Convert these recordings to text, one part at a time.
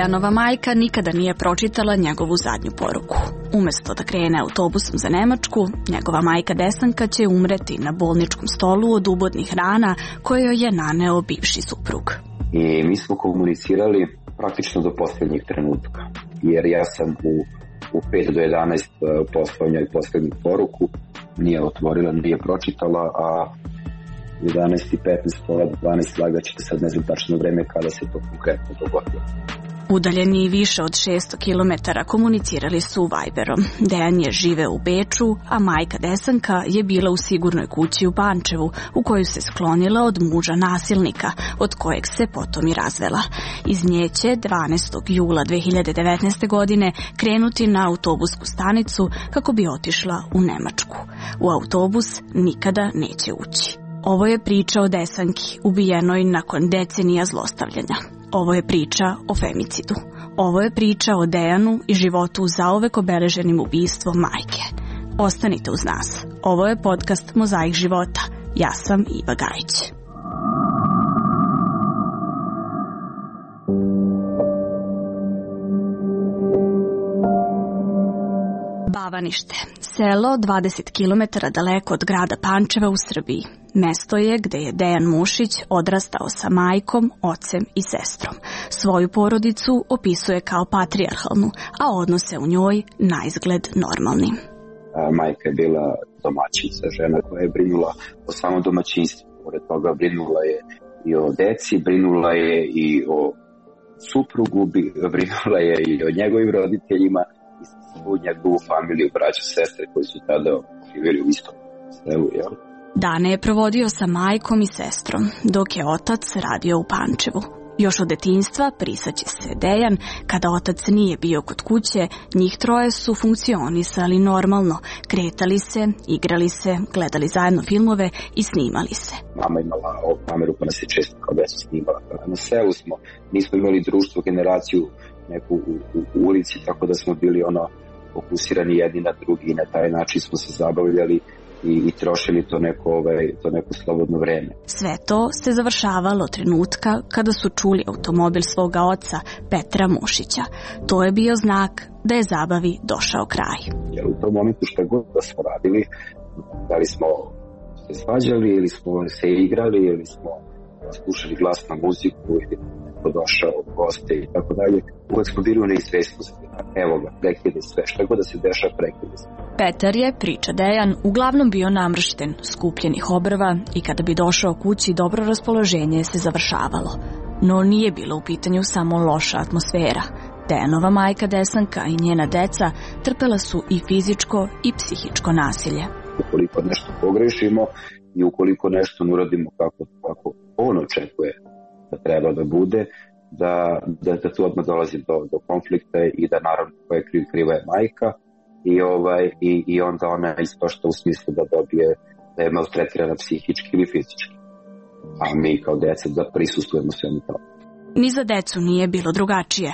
Dejanova majka nikada nije pročitala njegovu zadnju poruku. Umesto da krene autobusom za Nemačku, njegova majka Desanka će umreti na bolničkom stolu od ubodnih rana koje joj je naneo bivši suprug. I mi smo komunicirali praktično do posljednjih trenutka, jer ja sam u 5 do 11 poslao njoj posljednju poruku, nije otvorila, nije pročitala, a 11:15, pola 12 slagaćete, sad ne znam tačno vreme kada se to konkretno dogodilo. Udaljeni više od 600 km komunicirali su Viberom. Dejan je živeo u Beču, a majka Desanka je bila u sigurnoj kući u Pančevu, u koju se sklonila od muža nasilnika, od kojeg se potom i razvela. Iz nje će 12. jula 2019. godine krenuti na autobusku stanicu kako bi otišla u Nemačku. U autobus nikada neće ući. Ovo je priča o Desanki, ubijenoj nakon decenija zlostavljanja. Ovo je priča o femicidu. Ovo je priča o Dejanu i životu zauvek obeleženim ubistvom majke. Ostanite uz nas. Ovo je podcast Mozaik života. Ja sam Iva Gajić. Bavanište, selo 20 km daleko od grada Pančeva u Srbiji. Mesto je gde je Dejan Mušić odrastao sa majkom, ocem i sestrom. Svoju porodicu opisuje kao patrijarhalnu, a odnose u njoj naizgled normalnim. Majka je bila domaćica, žena koja je brinula o samom domaćinstvu. Pored toga brinula je i o deci, brinula je i o suprugu, brinula je i o njegovim roditeljima i svu njegovu familiju, braću, sestre koji su tada živjeli u istom selu, jel? Dane je provodio sa majkom i sestrom, dok je otac radio u Pančevu. Još od detinjstva prisaće se Dejan, kada otac nije bio kod kuće, njih troje su funkcionisali normalno, kretali se, igrali se, gledali zajedno filmove i snimali se. Mama imala ovu kameru pa nas je često kao deca snimala. Na selu smo, nismo imali društvo, generaciju neku u ulici, tako da smo bili fokusirani jedni na drugi i na taj način smo se zabavljali i trošili to neko slobodno vreme. Sve to se završavalo trenutka kada su čuli automobil svoga oca, Petra Mušića. To je bio znak da je zabavi došao kraj. Jer u tom momentu šta god da smo radili, da li smo se svađali ili smo se igrali ili smo slušali glasnu muziku ili neko došao u goste i tako dalje, uvek smo bili u neizvestnosti. Evo ga, prekide sve, šta god da se dešava, prekide sve. Petar je, priča Dejan, uglavnom bio namršten, skupljenih obrva i kada bi došao kući dobro raspoloženje se završavalo. No nije bilo u pitanju samo loša atmosfera. Dejanova majka Desanka i njena deca trpela su i fizičko i psihičko nasilje. Ukoliko nešto pogrešimo i ukoliko nešto ne uradimo kako on očekuje da treba da bude, da tu odmah dolazi do konflikta i da naravno koja je kriva je majka i onda ona ispašta u smislu da dobije da je maltretirana psihički ili fizički. A mi kao deca da prisustujemo svemu to. Ni za decu nije bilo drugačije.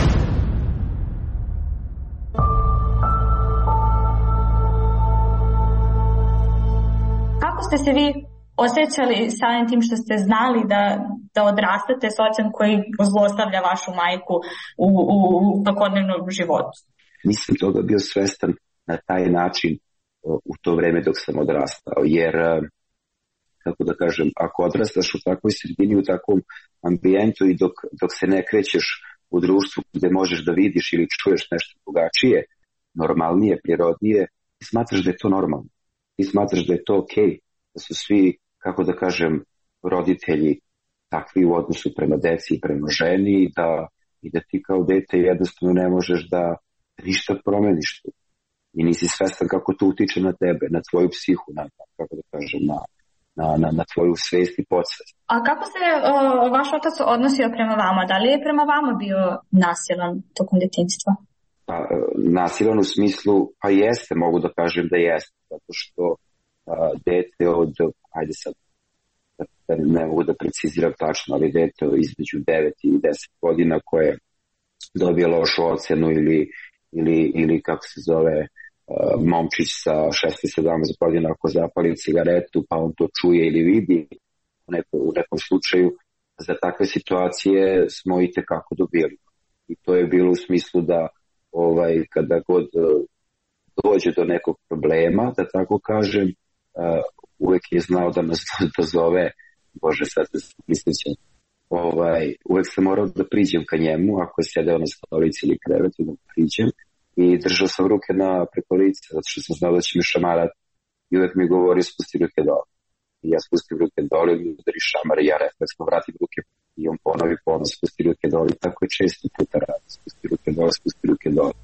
Kako ste se vi osjećali samim tim što ste znali da odrastate s ocem koji zlostavlja vašu majku u svakodnevnom životu? Nisam toga bio svestan na taj način u to vreme dok sam odrastao, jer, kako da kažem, ako odrastaš u takvoj sredini, u takvom ambijentu i dok se ne krećeš u društvu gde možeš da vidiš ili čuješ nešto drugačije, normalnije, prirodnije, ti smatraš da je to normalno. Ti smatraš da je to okej, da su svi, kako da kažem, roditelji takvi u odnosu prema deci i prema ženi i da ti kao dete jednostavno ne možeš da ništa promeniš tu. I nisi svestan kako to utiče na tebe, na tvoju psihu, kako da kažem, na tvoju svest i podsvest. A kako se vaš otac odnosio prema vama? Da li je prema vama bio nasilan tokom detinjstva? Pa, nasilan u smislu, pa jeste, mogu da kažem da jeste, zato što dete ajde sad, ne mogu da preciziram tačno, ali dete između 9 i 10 godina koje dobije lošu ocenu ili kako se zove, momčić sa 16-17 godina ako zapali cigaretu pa on to čuje ili vidi u nekom slučaju, za takve situacije smo i tekako dobili. I to je bilo u smislu da kada god dođe do nekog problema, da tako kažem, uvek je znao da nas dozove, Bože, sad se mislićem, uvek sam morao da priđem ka njemu, ako je sedeo na stolici ili krevetu, da priđem, i držao sam ruke preko lica, zato što sam znao da će mi šamarati, i uvek mi govori spusti ruke dole. I ja spustim ruke dole, i mi udari šamar, i ja refleksno vratim ruke, i on ponovi spusti ruke dole, i tako je često puta radi, spusti ruke dole.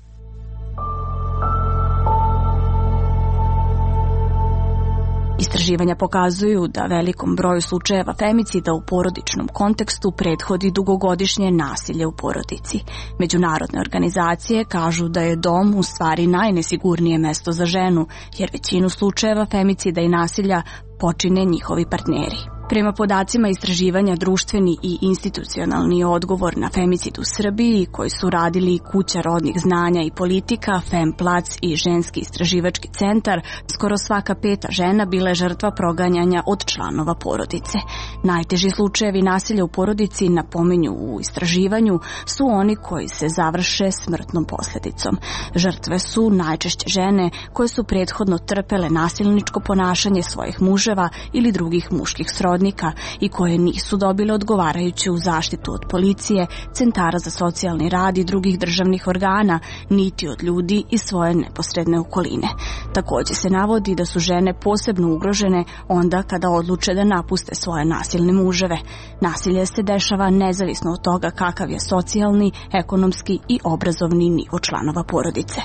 Istraživanja pokazuju da velikom broju slučajeva femicida u porodičnom kontekstu prethodi dugogodišnje nasilje u porodici. Međunarodne organizacije kažu da je dom u stvari najnesigurnije mesto za ženu, jer većinu slučajeva femicida i nasilja počine njihovi partneri. Prema podacima istraživanja društveni i institucionalni odgovor na femicid u Srbiji, koji su radili Kuća rodnih znanja i politika, Femplac i Ženski istraživački centar, skoro svaka 5. žena bila je žrtva proganjanja od članova porodice. Najteži slučajevi nasilja u porodici, napominju u istraživanju, su oni koji se završe smrtnom posljedicom. Žrtve su najčešće žene koje su prethodno trpele nasilničko ponašanje svojih muževa ili drugih muških srodnika i koje nisu dobile odgovarajuću zaštitu od policije, centara za socijalni rad i drugih državnih organa, niti od ljudi iz svoje neposredne okoline. Također se navodi da su žene posebno ugrožene onda kada odluče da napuste svoje nasilne muževe. Nasilje se dešava nezavisno od toga kakav je socijalni, ekonomski i obrazovni nivo članova porodice.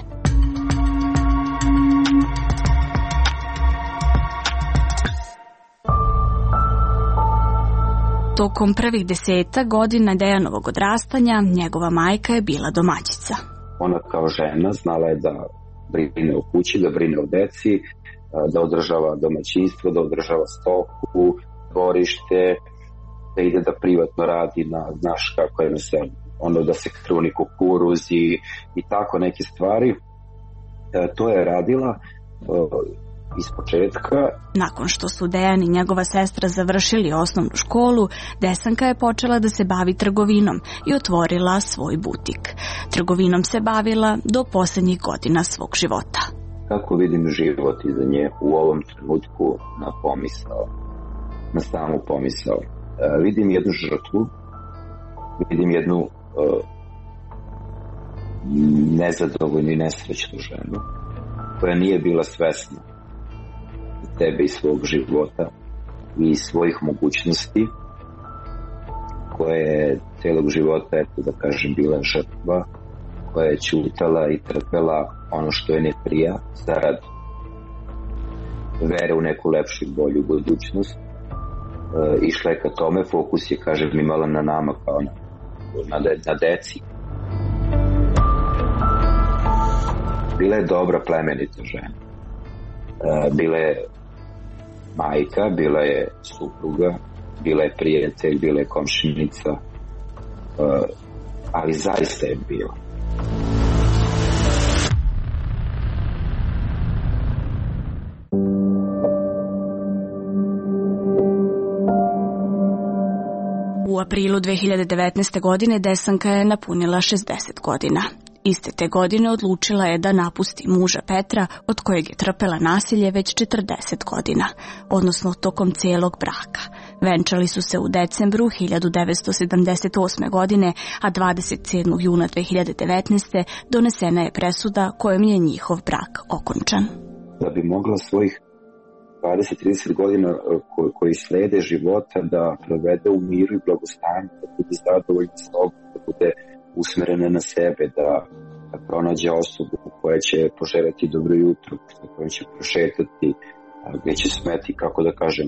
Tokom prvih 10 godina Dejanovog odrastanja njegova majka je bila domaćica. Ona kao žena znala je da brine o kući, da brine o deci, da održava domaćinstvo, da održava stoku, dvorište, da ide da privatno radi znaš kako je da se kruni kukuruz i tako neke stvari. To je radila iz početka. Nakon što su Dejan i njegova sestra završili osnovnu školu, Desanka je počela da se bavi trgovinom i otvorila svoj butik. Trgovinom se bavila do posljednjih godina svog života. Kako vidim život iza nje u ovom trenutku na samu pomisao? Vidim jednu žrtvu, vidim jednu nezadovoljnu i nesrećnu ženu koja nije bila svesna sebe i svog života i svojih mogućnosti, koja je celog života, da kažem, bila žrtva, koja je ćutala i trpela ono što je ne prija zarad vere u neku lepšu i bolju budućnost. Išla je ka tome, fokus je, kažem, imala na nama kao na deci. Bila je dobra, plemenita žena. Bila je majka, bila je supruga, bila je prijatelj, bila je komšinica, ali zaista je bila. U aprilu 2019. godine Desanka je napunila 60 godina. Iste te godine odlučila je da napusti muža Petra, od kojeg je trpela nasilje već 40 godina, odnosno tokom cijelog braka. Venčali su se u decembru 1978. godine, a 27. juna 2019. donesena je presuda kojom je njihov brak okončan. Da bi mogla svojih 20-30 godina koji slede života da provede u miru i blagostanju, da bude zadovoljna sobom, da bude usmerena na sebe, da pronađe osobu koja će poželjeti dobro jutro, sa kojom će prošetati, gdje će smeti, kako da kažem,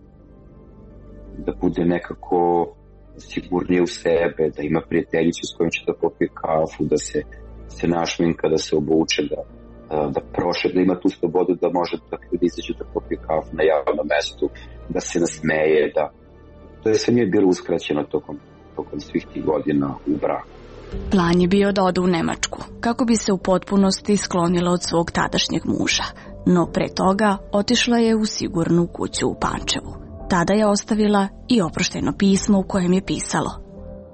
da bude nekako sigurnije u sebe, da ima prijateljicu s kojom će da popije kafu, da se našminka, da se obuče, da prošle, da ima tu slobodu da može da izađe da popije kafu na javnom mestu, da se nasmeje, to je sve nije bilo uskraćeno tokom svih tih godina u braku. Plan je bio da ode u Nemačku, kako bi se u potpunosti sklonila od svog tadašnjeg muža, no pre toga otišla je u sigurnu kuću u Pančevu. Tada je ostavila i oproštajno pismo u kojem je pisalo: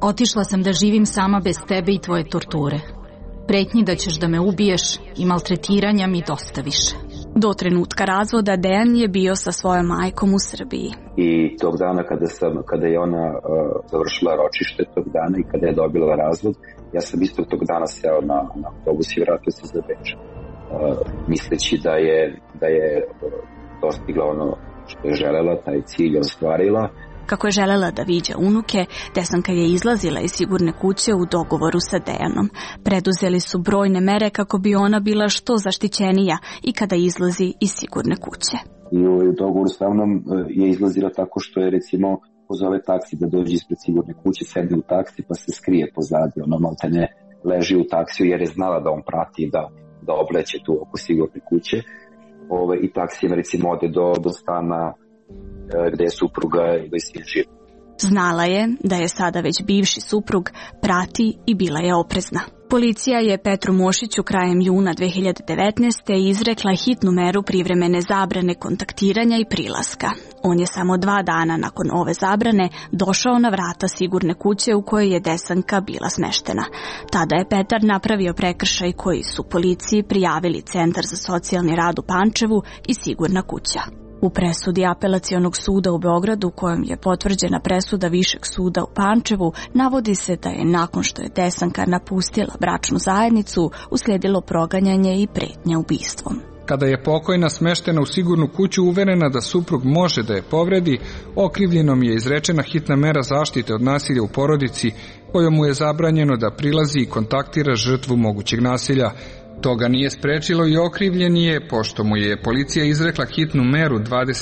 Otišla sam da živim sama bez tebe i tvoje torture. Pretnji da ćeš da me ubiješ i maltretiranja mi dosta više. Do trenutka razvoda Dejan je bio sa svojom majkom u Srbiji. I tog dana kada je ona završila ročište tog dana i kada je dobila razvod, ja sam istog tog dana seo na autobus i vratio se za Beč. Misleći da je dostigla ono što je želela, taj cilj ostvarila. Kako je želela da viđa unuke, Desanka je izlazila iz sigurne kuće u dogovoru sa Dejanom. Preduzeli su brojne mere kako bi ona bila što zaštićenija i kada izlazi iz sigurne kuće. I u dogovoru sa mnom je izlazila tako što je recimo pozove taksi da dođe ispred sigurne kuće, sedne u taksi pa se skrije pozadi. Ona maltene leži u taksiju jer je znala da on prati da obleće tu oko sigurne kuće. I taksijem recimo ode do stana gde je supruga ili sin živ. Znala je da je sada već bivši suprug prati i bila je oprezna. Policija je Petru Mošiću krajem juna 2019. izrekla hitnu meru privremene zabrane kontaktiranja i prilaska. On je samo 2 dana nakon ove zabrane došao na vrata sigurne kuće u kojoj je Desanka bila smeštena. Tada je Petar napravio prekršaj koji su policiji prijavili Centar za socijalni rad u Pančevu i sigurna kuća. U presudi Apelacionog suda u Beogradu, kojom je potvrđena presuda Višeg suda u Pančevu, navodi se da je nakon što je Desanka napustila bračnu zajednicu, uslijedilo proganjanje i pretnja ubistvom. Kada je pokojna smeštena u sigurnu kuću uverena da suprug može da je povredi, okrivljenom je izrečena hitna mera zaštite od nasilja u porodici, kojom mu je zabranjeno da prilazi i kontaktira žrtvu mogućeg nasilja. Toga nije sprečilo i okrivljeni je, pošto mu je policija izrekla hitnu meru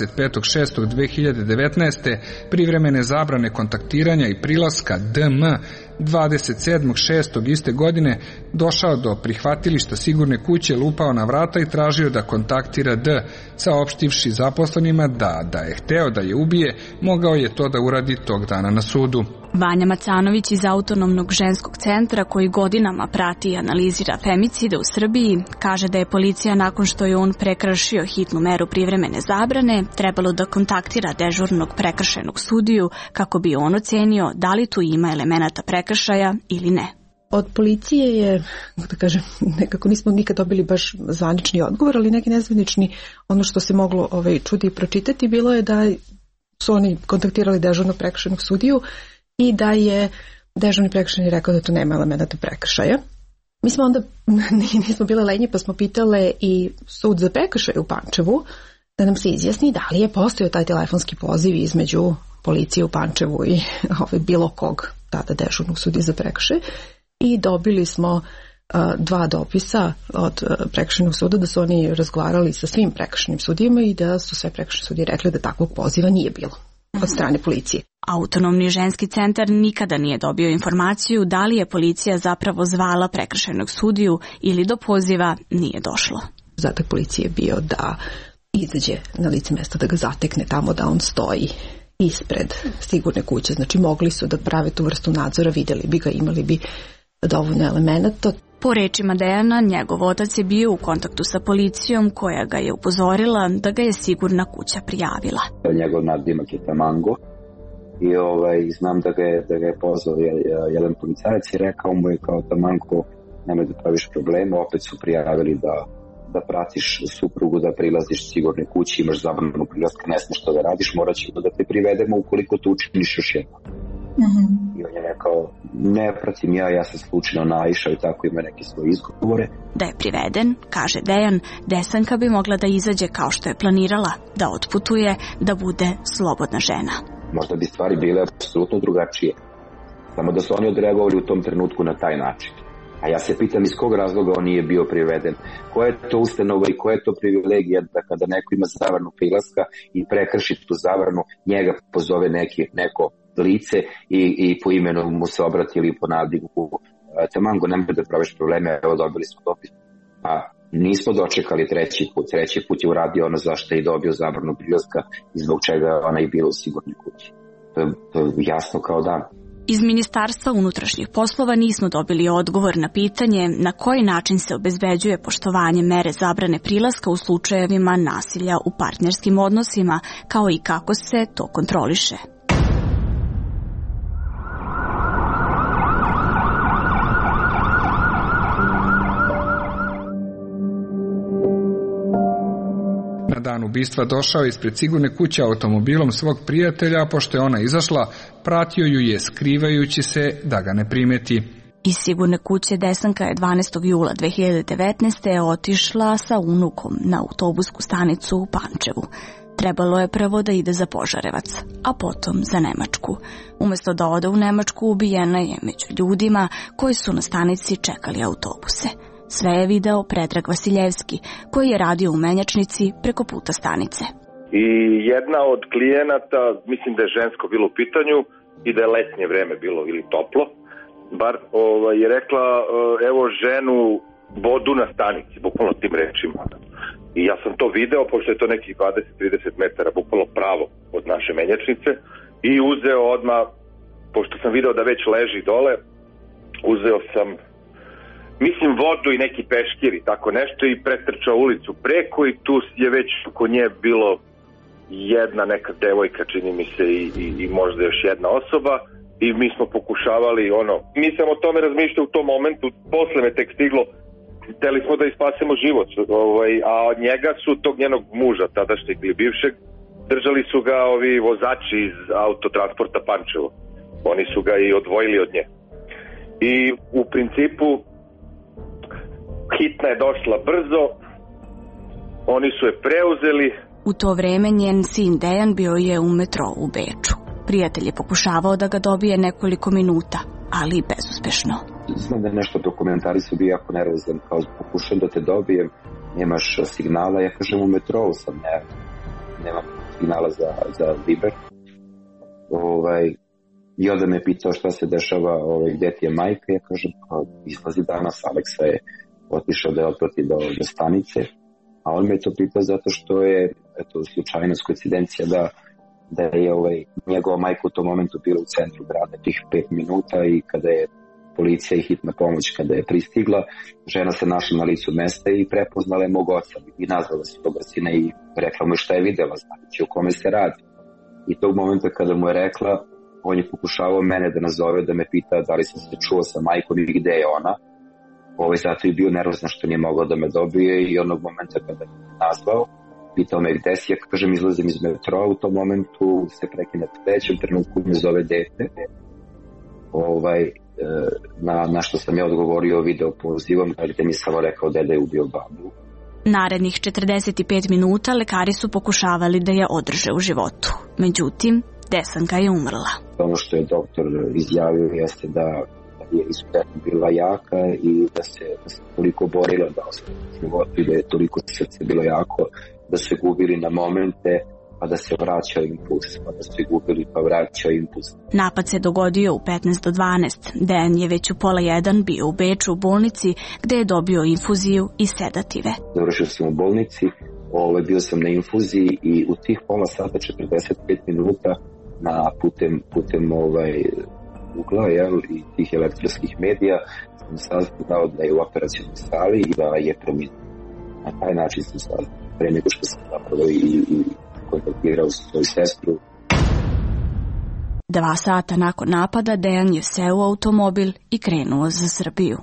25.6.2019. privremene zabrane kontaktiranja i prilaska DM 27.6. iste godine, došao do prihvatilišta sigurne kuće, lupao na vrata i tražio da kontaktira D, saopštivši zaposlenima da je hteo da je ubije, mogao je to da uradi tog dana na sudu. Vanja Macanović iz Autonomnog ženskog centra, koji godinama prati i analizira femicide u Srbiji, kaže da je policija nakon što je on prekršio hitnu meru privremene zabrane trebalo da kontaktira dežurnog prekršajnog sudiju kako bi on ocenio da li tu ima elemenata prekršaja ili ne. Od policije je, da kažem, nekako nismo nikad dobili baš zvanični odgovor, ali neki nezvanični, ono što se moglo čuti i pročitati bilo je da su oni kontaktirali dežurnog prekršajnog sudiju i da je dežurni prekršajni rekao da tu nema elemenata prekršaja. Mi smo onda, nismo bile lenji, pa smo pitale i sud za prekršaj u Pančevu da nam se izjasni da li je postojao taj telefonski poziv između policije u Pančevu i bilo kog tada dežurnog sudije za prekršaj. I dobili smo 2 dopisa od prekršajnog suda da su oni razgovarali sa svim prekršajnim sudijama i da su sve prekršajne sudije rekli da takvog poziva nije bilo od strane policije. Autonomni ženski centar nikada nije dobio informaciju da li je policija zapravo zvala prekršajnog sudiju ili do poziva nije došlo. Zadatak policije je bio da izađe na lice mesta, da ga zatekne tamo da on stoji ispred sigurne kuće. Znači mogli su da prave tu vrstu nadzora, vidjeli bi ga, imali bi dovoljno elemenata. Po rečima Dejana, njegov otac je bio u kontaktu sa policijom koja ga je upozorila da ga je sigurna kuća prijavila. Njegov nadimak je Tamango i znam da ga je pozvao jedan policajac i rekao mu je kao Tamango, nemoj da praviš probleme, opet su prijavili da pratiš suprugu, da prilaziš sigurne kući, imaš zabranu prilaska, ne smiješ što da radiš, morat ćemo da te privedemo ukoliko to učiniš još jednom. I on je rekao, ne pratim ja sam slučajno naišao i tako ima neke svoje izgovore. Da je priveden, kaže Dejan, Desanka bi mogla da izađe kao što je planirala, da otputuje, da bude slobodna žena. Možda bi stvari bile apsolutno drugačije, samo da su oni odreagovali u tom trenutku na taj način. A ja se pitam iz kog razloga on nije bio priveden. Koja je to ustanova i koja je to privilegija da kada neko ima zabranu prilaska i prekrši tu zabranu, njega pozove neko lice i po imenu mu se obrati ili po nadimku. Tamango, nemoj da praviš probleme, evo dobili smo dopis. A nismo dočekali treći put je uradio ono zašto je dobio zabranu prilaska i zbog čega ona je bila u sigurnoj kući. To je jasno kao dan. Iz Ministarstva unutrašnjih poslova nismo dobili odgovor na pitanje na koji način se obezbeđuje poštovanje mere zabrane prilaska u slučajevima nasilja u partnerskim odnosima, kao i kako se to kontroliše. Na dan ubistva došao je ispred sigurne kuće automobilom svog prijatelja, a pošto je ona izašla, pratio ju je skrivajući se da ga ne primeti. Iz sigurne kuće Desanka je 12. jula 2019. otišla sa unukom na autobusku stanicu u Pančevu. Trebalo je prvo da ide za Požarevac, a potom za Nemačku. Umesto da ode u Nemačku, ubijena je među ljudima koji su na stanici čekali autobuse. Sve je video Predrag Vasiljevski, koji je radio u menjačnici preko puta stanice. I jedna od klijenata, mislim da je žensko bilo u pitanju i da je letnje vreme bilo ili toplo, bar je rekla, evo ženu vodu na stanici, bukvalno tim rečima. I ja sam to video, pošto je to nekih 20-30 metara, bukvalno pravo od naše menjačnice, i uzeo odmah, pošto sam video da već leži dole, uzeo sam, mislim, vodu i neki peškir i tako nešto i pretrčao ulicu preko i tu je već oko nje bilo jedna neka devojka, čini mi se, i možda još jedna osoba. I mi smo pokušavali, mi sam o tome razmišljao u tom momentu, posle me tek stiglo, hteli smo da ispasemo život, a od njega su tog njenog muža, tadašnjeg ili bivšeg, držali su ga ovi vozači iz autotransporta Pančevo. Oni su ga i odvojili od nje. I u principu hitna je došla brzo, oni su je preuzeli. U to vreme njen sin Dejan bio je u metrou u Beču. Prijatelj je pokušavao da ga dobije nekoliko minuta, ali bezuspešno. Znam da je nešto dokumentarisao, bio jako nervozan, kao pokušam da te dobijem, nemaš signala, ja kažem u metrou sam, nemam signala za Viber. I onda me pitao šta se dešava, gde ti je majka, ja kažem, izlazi danas, Aleksa je otišao da je otprati do stanice, a on me to pitao zato što je, slučajnost, koincidencija da je njegova majka u tom momentu bila u centru grada tih 5 minuta i kada je policija i hitna pomoć kada je pristigla, žena se našla na licu mesta i prepoznala je mog oca i nazvala se tog sina i rekla mu šta je videla, znači o kome se radi. I tog momenta kada mu je rekla, on je pokušavao mene da nazove, da me pita da li sam se čuo sa majkom i gde je ona. Zato je bio nervozan što nije mogao da me dobije i onog momenta kada me nazvao, pitao me gde si, ja kažem izlazim iz metroa, u tom momentu se prekine trećem trenutku me zove dete. Na što sam ja odgovorio video pozivom, gde mi samo rekao da je ubio babu. Narednih 45 minuta lekari su pokušavali da je održe u životu. Međutim, Desanka je umrla. Ono što je doktor izjavio jeste da je izuzetno bila jaka i da se toliko borila da ostane u životu i da je toliko srce bilo jako da se gubili na momente pa da se vraća impuls, pa da se gubili pa vraća impuls. Napad se dogodio u 15 do 12. Dejan je već u 12:30 bio u Beču u bolnici gde je dobio infuziju i sedative. Završio sam u bolnici, bio sam na infuziji i u tih pola sata 45 minuta putem ugla i tih elektronskih medija sam saznao da je u operacionoj sali i da je preminuo. Na taj način sam saznao, pre nego što sam zapravo i kontaktirao svoju sestru. 2 sata nakon napada Dejan je seo u automobil i krenuo za Srbiju.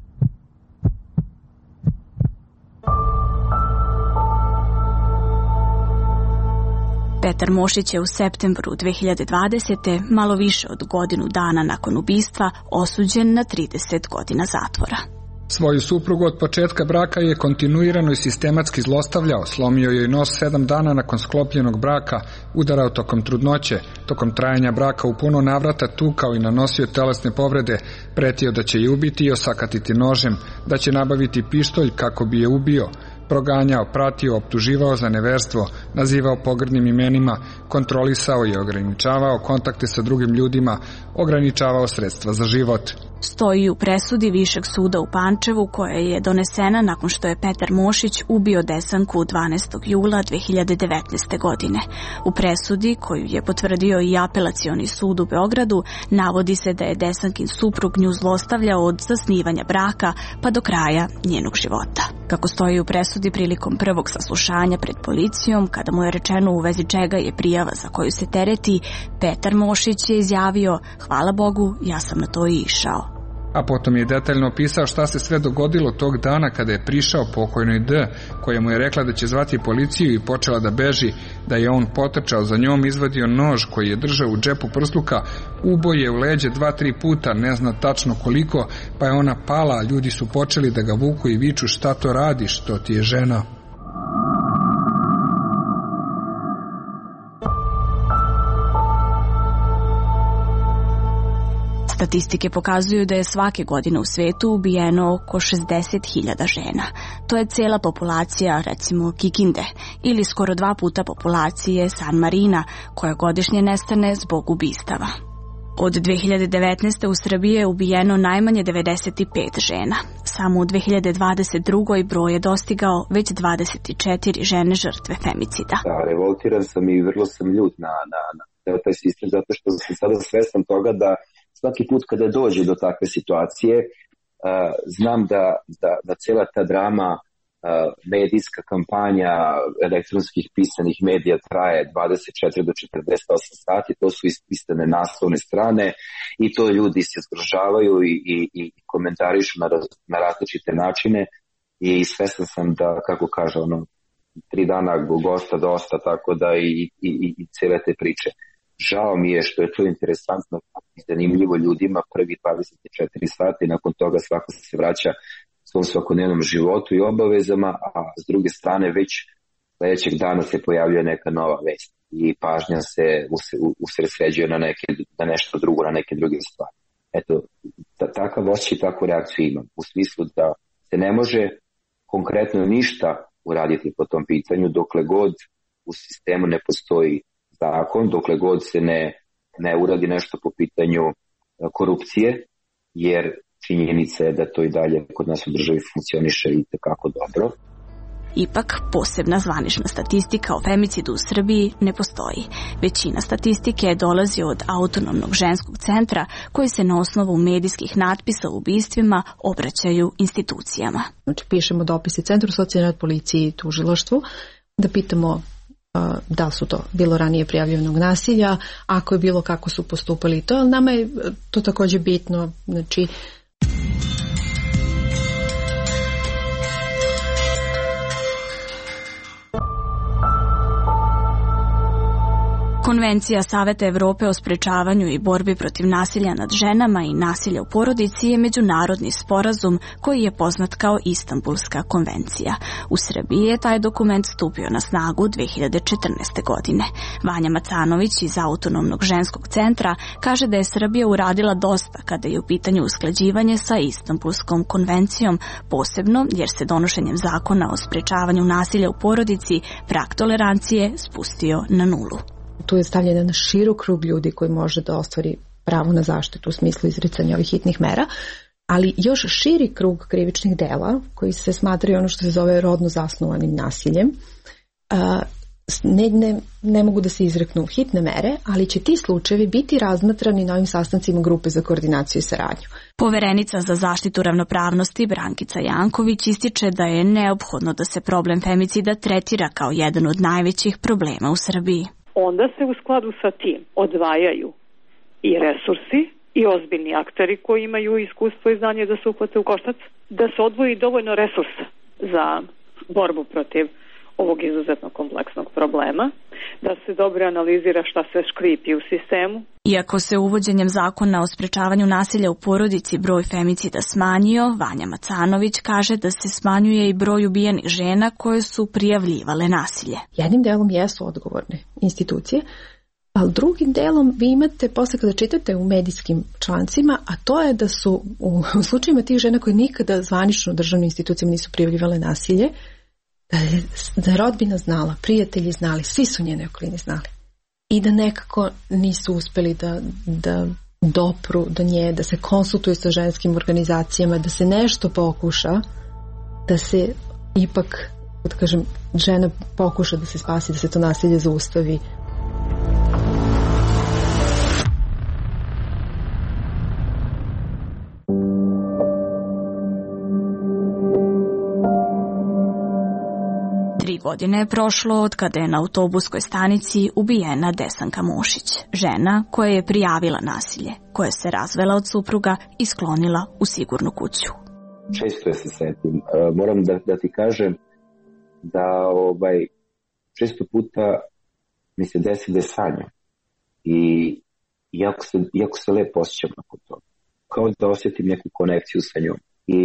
Petar Mošić je u septembru 2020. malo više od godinu dana nakon ubistva osuđen na 30 godina zatvora. Svoju suprugu od početka braka je kontinuirano i sistematski zlostavljao, slomio joj nos 7 dana nakon sklopljenog braka, udarao tokom trudnoće, tokom trajanja braka u puno navrata tukao i nanosio telesne povrede, pretio da će je ubiti i osakatiti nožem, da će nabaviti pištolj kako bi je ubio, proganjao, pratio, optuživao za neverstvo, nazivao pogrdnim imenima, kontrolisao i ograničavao kontakte sa drugim ljudima, ograničavao sredstva za život. Stoji u presudi Višeg suda u Pančevu koja je donesena nakon što je Petar Mošić ubio Desanku 12. jula 2019. godine. U presudi, koju je potvrdio i Apelacioni sud u Beogradu, navodi se da je Desankin suprug nju zlostavljao od zasnivanja braka pa do kraja njenog života. Kako stoji u presudi prilikom prvog saslušanja pred policijom, kada mu je rečeno u vezi čega je prijava za koju se tereti, Petar Mošić je izjavio: "Hvala Bogu, ja sam na to i išao." a potom je detaljno opisao šta se sve dogodilo tog dana kada je prišao pokojnoj D, koja mu je rekla da će zvati policiju i počela da beži, da je on potrčao za njom, izvadio nož koji je držao u džepu prsluka, uboje u leđe 2-3 puta, ne zna tačno koliko, pa je ona pala, a ljudi su počeli da ga vuku i viču šta to radiš, to ti je žena. Statistike pokazuju da je svake godine u svetu ubijeno oko 60.000 žena. To je cela populacija, recimo, Kikinde, ili skoro 2 puta populacije San Marina, koja godišnje nestane zbog ubistava. Od 2019. u Srbiji je ubijeno najmanje 95 žena. Samo u 2022. broj je dostigao već 24 žene žrtve femicida. Da, revoltiran sam i vrlo sam ljut na taj sistem, zato što sam sada svestan toga da svaki put kada dođe do takve situacije, znam da cela ta drama, medijska kampanja elektronskih pisanih medija traje 24 do 48 sati, to su ispisane naslovne strane i to ljudi se zgrožavaju i komentarišu na različite načine i svestan sam da, kako kaže, 3 dana gosta dosta, tako da i cele te priče. Žao mi je što je to interesantno i zanimljivo ljudima prvi 24 sata i nakon toga svako se vraća svom svakodnevnom životu i obavezama, a s druge strane već sledećeg dana se pojavljuje neka nova vest i pažnja se usredsređuje na nešto drugo, na neke druge stvari. Eto, takav osjećaj i takvu reakciju imam, u smislu da se ne može konkretno ništa uraditi po tom pitanju dokle god u sistemu ne postoji zakon, dokle god se ne uradi nešto po pitanju korupcije, jer činjenica je da to i dalje kod nas u državi funkcioniše i tekako dobro. Ipak, posebna zvanična statistika o femicidu u Srbiji ne postoji. Većina statistike dolazi od Autonomnog ženskog centra, koji se na osnovu medijskih natpisa o ubistvima obraćaju institucijama. Znači, pišemo dopise Centru socijalne rad, policiji i tužilaštvu, da pitamo da li su to bilo ranije prijavljenog nasilja, ako je bilo, kako su postupali to, ali nama je to također bitno, znači Konvencija Saveta Evrope o sprečavanju i borbi protiv nasilja nad ženama i nasilja u porodici je međunarodni sporazum koji je poznat kao Istanbulska konvencija. U Srbiji je taj dokument stupio na snagu 2014. godine. Vanja Macanović iz Autonomnog ženskog centra kaže da je Srbija uradila dosta kada je u pitanju usklađivanje sa Istanbulskom konvencijom, posebno jer se donošenjem zakona o sprečavanju nasilja u porodici prag tolerancije spustio na nulu. Tu je stavljen na širok krug ljudi koji može da ostvari pravo na zaštitu u smislu izricanja ovih hitnih mera, ali još širi krug krivičnih dela koji se smatraju ono što se zove rodno zasnovanim nasiljem. Ne mogu da se izreknu hitne mere, ali će ti slučajevi biti razmatrani na ovim sastancima grupe za koordinaciju i saradnju. Poverenica za zaštitu ravnopravnosti Brankica Janković ističe da je neophodno da se problem femicida tretira kao jedan od najvećih problema u Srbiji. Onda se u skladu sa tim odvajaju i resursi i ozbiljni akteri koji imaju iskustvo i znanje da se uhvate u koštac, da se odvoji dovoljno resursa za borbu protiv ovog izuzetno kompleksnog problema, da se dobro analizira šta se škripi u sistemu. Iako se uvođenjem zakona o sprečavanju nasilja u porodici broj femicida smanjio, Vanja Macanović kaže da se smanjuje i broj ubijenih žena koje su prijavljivale nasilje. Jednim delom jesu odgovorne institucije, ali drugim delom vi imate, posle kada čitate u medijskim člancima, a to je da su u slučajima tih žena koje nikada zvanično državnim institucijama nisu prijavljivale nasilje, da je rodbina znala, prijatelji znali, svi su njene okoline znali. I da nekako nisu uspeli da dopru do nje, da se konsultuju sa ženskim organizacijama, da se nešto pokuša, da se ipak, da kažem, žena pokuša da se spasi, da se to nasilje zaustavi. godine je prošlo od kada je na autobuskoj stanici ubijena Desanka Mošić, žena koja je prijavila nasilje, koja se razvela od supruga i sklonila u sigurnu kuću. Često je se setim. Moram da ti kažem da često puta mi se desi da je sanjam. I jako se lepo osjećam nakon toga. Kao da osjetim neku konekciju sa njom.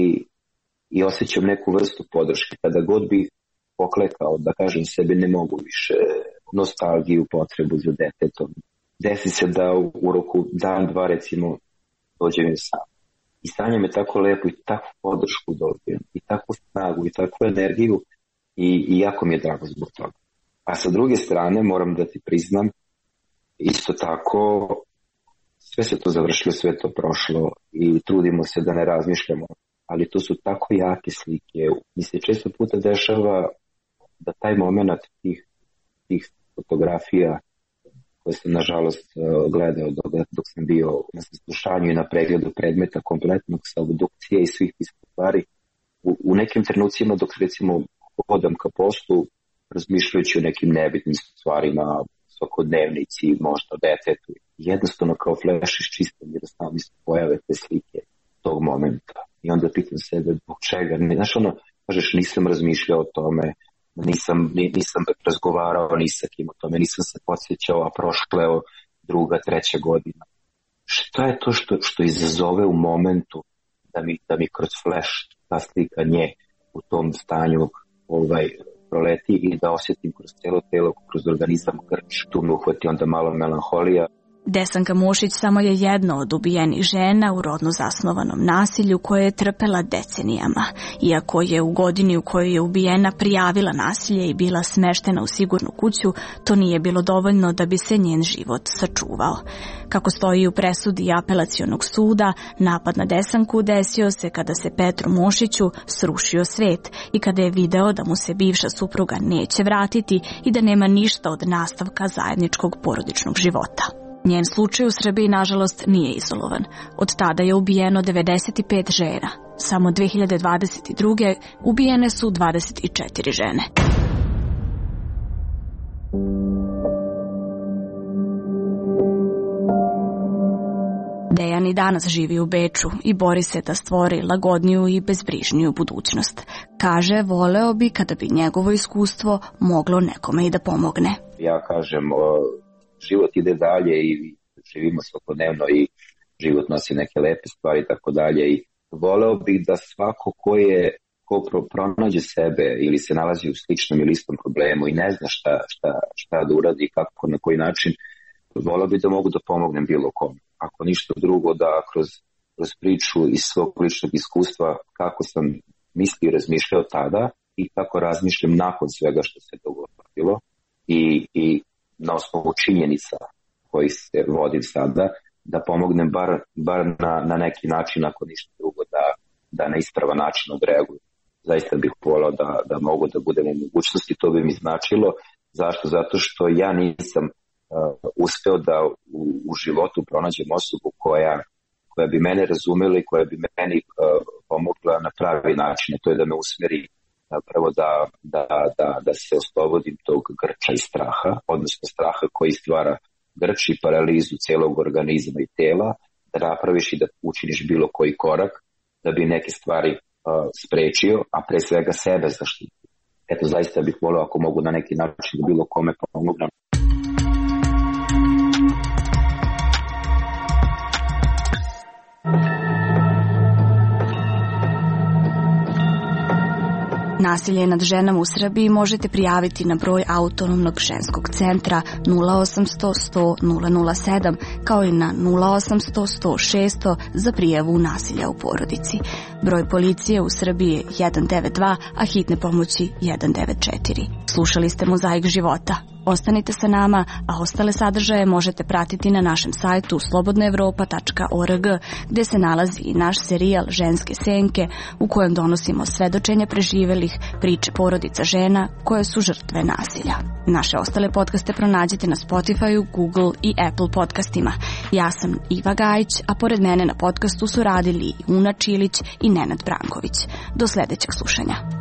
I osjećam neku vrstu podrške. Kada god bih poklekao, da kažem sebi, ne mogu više, nostalgiju, potrebu za detetom. Desi se da u roku dan, dva, recimo, dođem im sam. I sanjam je tako lepo i takvu podršku dobijem, i takvu snagu, i takvu energiju, i jako mi je drago zbog toga. A sa druge strane, moram da ti priznam, isto tako, sve se to završilo, sve to prošlo i trudimo se da ne razmišljamo, ali to su tako jake slike. Mi se često puta dešava da taj moment tih fotografija koje sam nažalost gledao dok sam bio na saslušanju i na pregledu predmeta kompletnog sa obdukcije i svih tih stvari, u nekim trenucima dok recimo hodam ka poslu, razmišljajući o nekim nebitnim stvarima, svakodnevnici, možda o detetu, jednostavno kao fleš iščistam jer samo mi se pojave te slike tog momenta. I onda pitam sebe zbog čega. Znaš ono, kažeš, nisam razmišljao o tome, nisam razgovarao ni sa kim o tome, nisam se podsjećao, a prošla je druga, treća godina. Šta je to što izazove u momentu da mi kroz flash ta slika nje u tom stanju proleti i da osjetim kroz cijelo telo, kroz organizam grč, tu me uhvati onda malo melanholija. Desanka Mošić samo je jedna od ubijenih žena u rodno zasnovanom nasilju koje je trpela decenijama. Iako je u godini u kojoj je ubijena prijavila nasilje i bila smeštena u sigurnu kuću, to nije bilo dovoljno da bi se njen život sačuvao. Kako stoji u presudi Apelacionog suda, napad na Desanku desio se kada se Petru Mošiću srušio svet i kada je video da mu se bivša supruga neće vratiti i da nema ništa od nastavka zajedničkog porodičnog života. Njen slučaj u Srbiji, nažalost, nije izolovan. Od tada je ubijeno 95 žena. Samo 2022. ubijene su 24 žene. Dejan i danas živi u Beču i bori se da stvori lagodniju i bezbrižniju budućnost. Kaže, voleo bi kada bi njegovo iskustvo moglo nekome i da pomogne. Ja kažem, život ide dalje i živimo svakodnevno i život nosi neke lepe stvari i tako dalje. I voleo bih da svako ko pronađe sebe ili se nalazi u sličnom ili istom problemu i ne zna šta da uradi i kako, na koji način, voleo bih da mogu da pomognem bilo kom. Ako ništa drugo, da kroz priču iz svog ličnog iskustva kako sam mislio i razmišljao tada i kako razmišljam nakon svega što se dogodilo i na osnovu činjenica koji se vodim sada, da pomognem bar na neki način, ako ništa drugo, da na ispravan način odreaguju. Zaista bih volao da mogu da budem u mogućnosti, to bi mi značilo. Zašto? Zato što ja nisam uspeo da u životu pronađem osobu koja bi mene razumela i koja bi meni pomogla na pravi način, to je da me usmeri prvo da se oslobodim tog grča i straha, odnosno straha koji stvara grč i paralizu celog organizma i tela, da napraviš i da učiniš bilo koji korak da bi neke stvari sprečio, a pre svega sebe zaštitio. Eto, zaista bih volio ako mogu na neki način da bilo kome pomognem. Nasilje nad ženama u Srbiji možete prijaviti na broj Autonomnog ženskog centra 0800 100 007 kao i na 0800 100 600 za prijavu nasilja u porodici. Broj policije u Srbiji je 192, a hitne pomoći 194. Slušali ste Mozaik života. Ostanite sa nama, a ostale sadržaje možete pratiti na našem sajtu slobodnaevropa.org, gde se nalazi i naš serijal Ženske senke, u kojem donosimo svedočenja preživelih, priče porodica žena koje su žrtve nasilja. Naše ostale podcaste pronađete na Spotify, Google i Apple podcastima. Ja sam Iva Gajić, a pored mene na podcastu su radili Una Čilić i Nenad Branković. Do sledećeg slušanja.